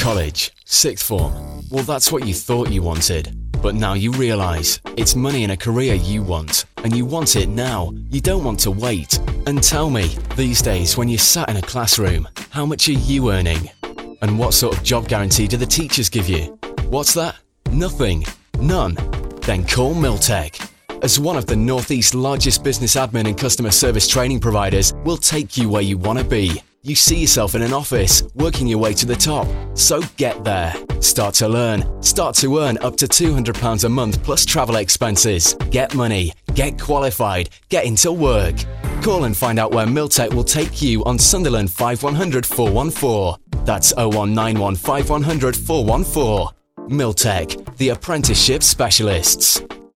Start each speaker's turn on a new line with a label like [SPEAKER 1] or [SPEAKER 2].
[SPEAKER 1] College, sixth form. Well, that's what you thought you wanted. But now you realise it's money and a career you want, and you want it now. You don't want to wait. And tell me, these days when you're sat in a classroom, how much are you earning? And what sort of job guarantee do the teachers give you? What's that? Nothing? None? Then call Miltech. As one of the Northeast's largest business admin and customer service training providers, we'll take you where you want to be. You see yourself in an office, working your way to the top. So get there. Start to learn. Start to earn up to £200 a month plus travel expenses. Get money. Get qualified. Get into work. Call and find out where Miltech will take you on Sunderland 5100 414. That's 0191 5100 414. Miltech, the apprenticeship specialists.